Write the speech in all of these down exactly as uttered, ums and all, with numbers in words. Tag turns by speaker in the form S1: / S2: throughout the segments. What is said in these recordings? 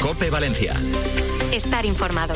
S1: COPE Valencia.
S2: Estar informado.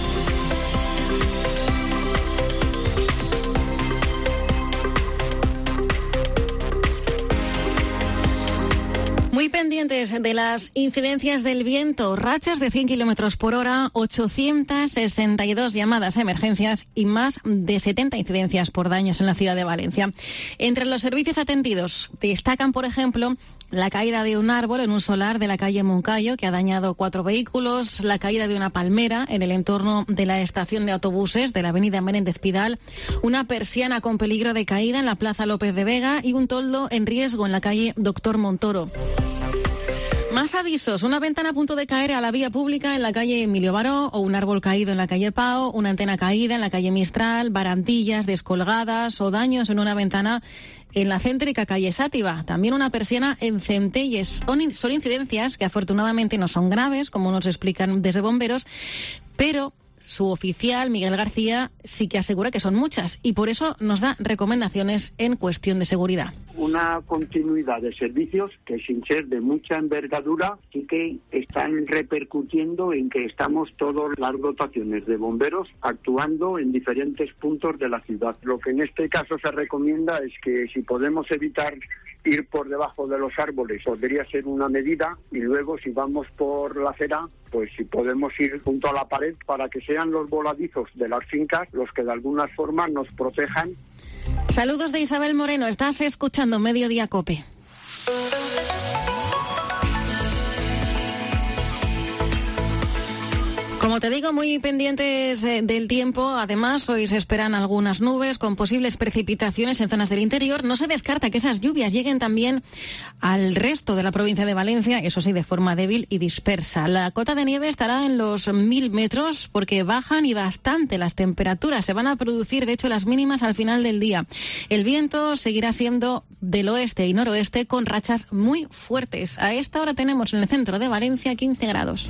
S2: Muy pendientes de las incidencias del viento, rachas de cien kilómetros por hora, ochocientas sesenta y dos llamadas a emergencias y más de setenta incidencias por daños en la ciudad de Valencia. Entre los servicios atendidos destacan, por ejemplo, la caída de un árbol en un solar de la calle Moncayo, que ha dañado cuatro vehículos, la caída de una palmera en el entorno de la estación de autobuses de la avenida Menéndez Pidal, una persiana con peligro de caída en la plaza López de Vega y un toldo en riesgo en la calle Doctor Montoro. Más avisos, una ventana a punto de caer a la vía pública en la calle Emilio Baró, o un árbol caído en la calle Pao, una antena caída en la calle Mistral, barandillas descolgadas o daños en una ventana en la céntrica calle Sátiva. También una persiana en Centelles. Son, son incidencias que afortunadamente no son graves, como nos explican desde bomberos, pero su oficial, Miguel García, sí que asegura que son muchas y por eso nos da recomendaciones en cuestión de seguridad.
S3: Una continuidad de servicios que, sin ser de mucha envergadura, sí que están repercutiendo en que estamos todas las dotaciones de bomberos actuando en diferentes puntos de la ciudad. Lo que en este caso se recomienda es que si podemos evitar ir por debajo de los árboles, podría ser una medida, y luego si vamos por la acera, pues si podemos ir junto a la pared para que sean los voladizos de las fincas los que de alguna forma nos protejan.
S2: Saludos de Isabel Moreno, estás escuchando Mediodía COPE. Como te digo, muy pendientes eh, del tiempo. Además, hoy se esperan algunas nubes con posibles precipitaciones en zonas del interior. No se descarta que esas lluvias lleguen también al resto de la provincia de Valencia, eso sí, de forma débil y dispersa. La cota de nieve estará en los mil metros porque bajan y bastante las temperaturas. Se van a producir, de hecho, las mínimas al final del día. El viento seguirá siendo del oeste y noroeste con rachas muy fuertes. A esta hora tenemos en el centro de Valencia quince grados.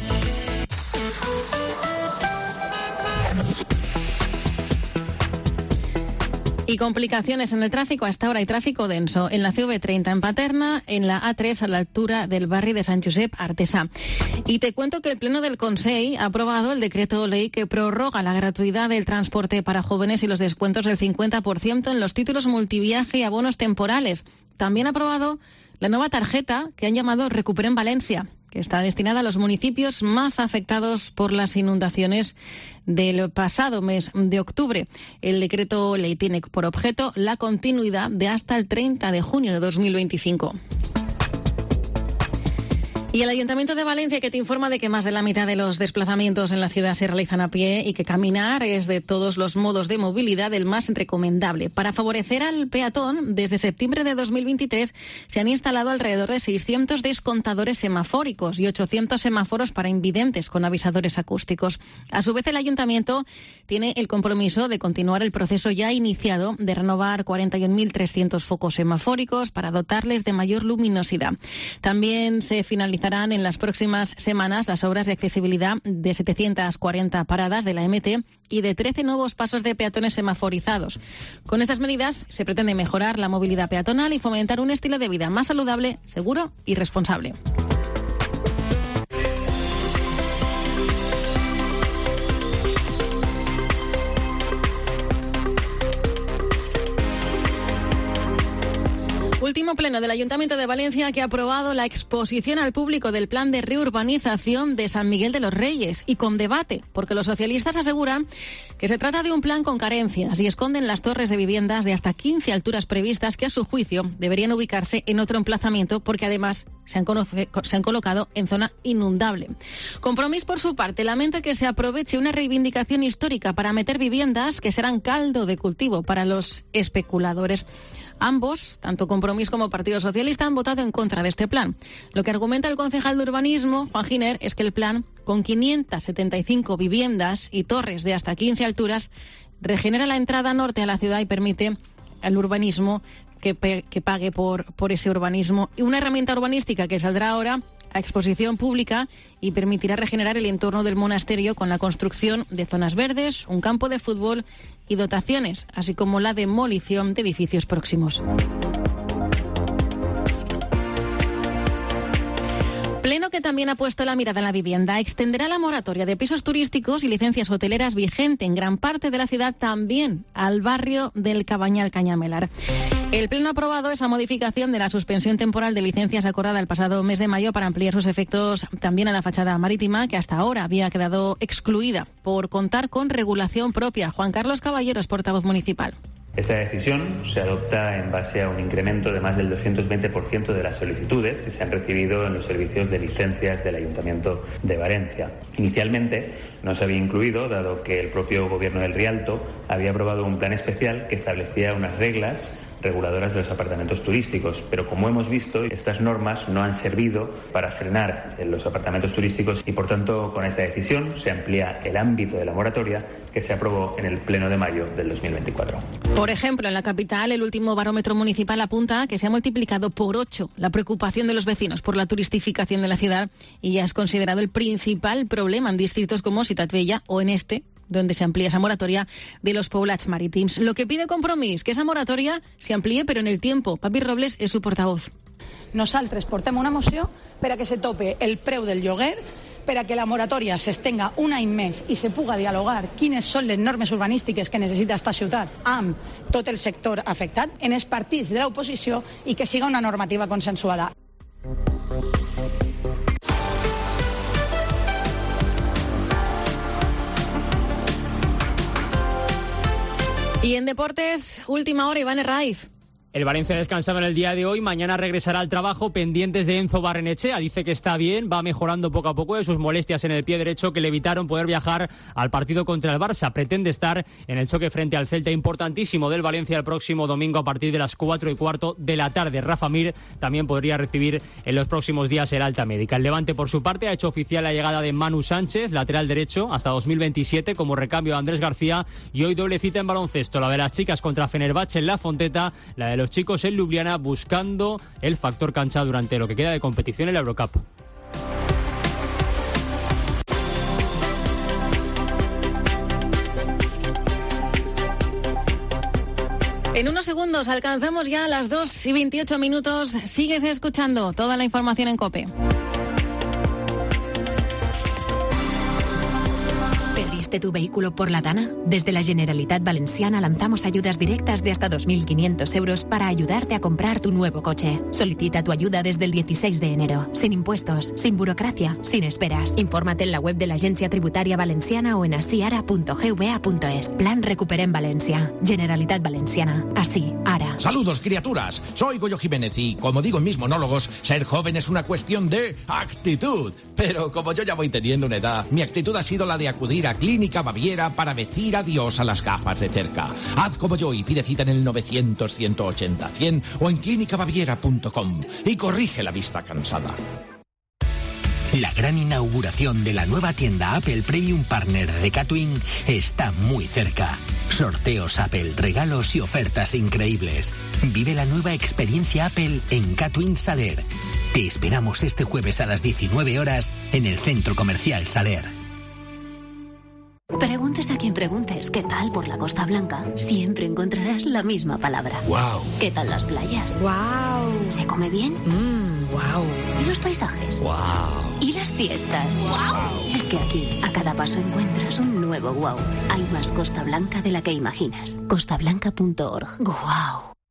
S2: Y complicaciones en el tráfico. Hasta ahora hay tráfico denso en la C V treinta en Paterna, en la A tres a la altura del barrio de Sant Josep Artesà. Y te cuento que el Pleno del Consell ha aprobado el decreto ley que prorroga la gratuidad del transporte para jóvenes y los descuentos del cincuenta por ciento en los títulos multiviaje y abonos temporales. También ha aprobado la nueva tarjeta que han llamado Recuperen Valencia, que está destinada a los municipios más afectados por las inundaciones del pasado mes de octubre. El decreto ley tiene por objeto la continuidad de hasta el treinta de junio de dos mil veinticinco. Y el Ayuntamiento de Valencia, que te informa de que más de la mitad de los desplazamientos en la ciudad se realizan a pie y que caminar es de todos los modos de movilidad el más recomendable. Para favorecer al peatón, desde septiembre de dos mil veintitrés se han instalado alrededor de seiscientos descontadores semafóricos y ochocientos semáforos para invidentes con avisadores acústicos. A su vez, el Ayuntamiento tiene el compromiso de continuar el proceso ya iniciado de renovar cuarenta y un mil trescientos focos semafóricos para dotarles de mayor luminosidad. También se finalizará en las próximas semanas las obras de accesibilidad de setecientas cuarenta paradas de la M T y de trece nuevos pasos de peatones semaforizados. Con estas medidas se pretende mejorar la movilidad peatonal y fomentar un estilo de vida más saludable, seguro y responsable. Último pleno del Ayuntamiento de Valencia que ha aprobado la exposición al público del plan de reurbanización de San Miguel de los Reyes y con debate, porque los socialistas aseguran que se trata de un plan con carencias y esconden las torres de viviendas de hasta quince alturas previstas que a su juicio deberían ubicarse en otro emplazamiento porque además se han, conoce, se han colocado en zona inundable. Compromís, por su parte, lamenta que se aproveche una reivindicación histórica para meter viviendas que serán caldo de cultivo para los especuladores. Ambos, tanto Compromís como Partido Socialista, han votado en contra de este plan. Lo que argumenta el concejal de Urbanismo, Juan Giner, es que el plan, con quinientas setenta y cinco viviendas y torres de hasta quince alturas, regenera la entrada norte a la ciudad y permite al urbanismo que, pe- que pague por, por ese urbanismo. Y una herramienta urbanística que saldrá ahora a exposición pública y permitirá regenerar el entorno del monasterio con la construcción de zonas verdes, un campo de fútbol y dotaciones, así como la demolición de edificios próximos. Pleno que también ha puesto la mirada en la vivienda. Extenderá la moratoria de pisos turísticos y licencias hoteleras vigente en gran parte de la ciudad, también al barrio del Cabañal Cañamelar. El Pleno ha aprobado esa modificación de la suspensión temporal de licencias acordada el pasado mes de mayo para ampliar sus efectos también a la fachada marítima, que hasta ahora había quedado excluida por contar con regulación propia. Juan Carlos Caballeros, portavoz municipal.
S1: Esta decisión se adopta en base a un incremento de más del doscientos veinte por ciento de las solicitudes que se han recibido en los servicios de licencias del Ayuntamiento de Valencia. Inicialmente no se había incluido, dado que el propio Gobierno del Rialto había aprobado un plan especial que establecía unas reglas reguladoras de los apartamentos turísticos, pero como hemos visto, estas normas no han servido para frenar en los apartamentos turísticos y, por tanto, con esta decisión se amplía el ámbito de la moratoria que se aprobó en el Pleno de mayo del dos mil veinticuatro.
S2: Por ejemplo, en la capital, el último barómetro municipal apunta que se ha multiplicado por ocho la preocupación de los vecinos por la turistificación de la ciudad y ya es considerado el principal problema en distritos como Ciutat Vella o en este, donde se amplía esa moratoria de los poblats marítims. Lo que pide Compromís, que esa moratoria se amplíe, pero en el tiempo. Papi Robles és su portavoz.
S4: Nosaltres portem una moció per a que se tope el preu del lloguer, per a que la moratòria s'estenga un any més i se puga dialogar quines són les normes urbanístiques que necessita esta ciutat amb tot el sector afectat en els partits de l'oposició i que siga una normativa consensuada.
S2: Y en deportes, última hora, Iván Herraiz.
S5: El Valencia descansaba en el día de hoy, mañana regresará al trabajo, pendientes de Enzo Barrenechea. Dice que está bien, va mejorando poco a poco de sus molestias en el pie derecho que le evitaron poder viajar al partido contra el Barça. Pretende estar en el choque frente al Celta, importantísimo del Valencia, el próximo domingo a partir de las cuatro y cuarto de la tarde. Rafa Mir también podría recibir en los próximos días el alta médica. El Levante, por su parte, ha hecho oficial la llegada de Manu Sánchez, lateral derecho, hasta dos mil veintisiete, como recambio de Andrés García. Y hoy doble cita en baloncesto, la de las chicas contra Fenerbahce en La Fonteta, la de los chicos en Ljubljana, buscando el factor cancha durante lo que queda de competición en la Eurocup.
S2: En unos segundos alcanzamos ya las dos y veintiocho minutos. Sigues escuchando toda la información en COPE.
S6: ¿Perdiste tu vehículo por la Dana? Desde la Generalitat Valenciana lanzamos ayudas directas de hasta dos mil quinientos euros para ayudarte a comprar tu nuevo coche. Solicita tu ayuda desde el dieciséis de enero, sin impuestos, sin burocracia, sin esperas. Infórmate en la web de la Agencia Tributaria Valenciana o en asiara punto g v a punto es. Plan Recuperem Valencia. Generalitat Valenciana. Así, ara.
S7: Saludos, criaturas. Soy Goyo Jiménez y, como digo en mis monólogos, ser joven es una cuestión de actitud. Pero como yo ya voy teniendo una edad, mi actitud ha sido la de acudir a Clínica Baviera para decir adiós a las gafas de cerca. Haz como yo y pide cita en el novecientos, ciento ochenta, cien o en clínica baviera punto com y corrige la vista cansada.
S8: La gran inauguración de la nueva tienda Apple Premium Partner de Catwin está muy cerca. Sorteos Apple, regalos y ofertas increíbles. Vive la nueva experiencia Apple en Catwin Saler. Te esperamos este jueves a las diecinueve horas en el Centro Comercial Saler.
S9: Preguntes a quien preguntes qué tal por la Costa Blanca, siempre encontrarás la misma palabra.
S8: Wow.
S9: ¿Qué tal las playas?
S10: Wow.
S9: ¿Se come bien?
S10: Mmm, wow.
S9: ¿Y los paisajes?
S8: Wow.
S9: ¿Y las fiestas? Wow. Es que aquí, a cada paso encuentras un nuevo wow. Hay más Costa Blanca de la que imaginas. costa blanca punto org. Wow.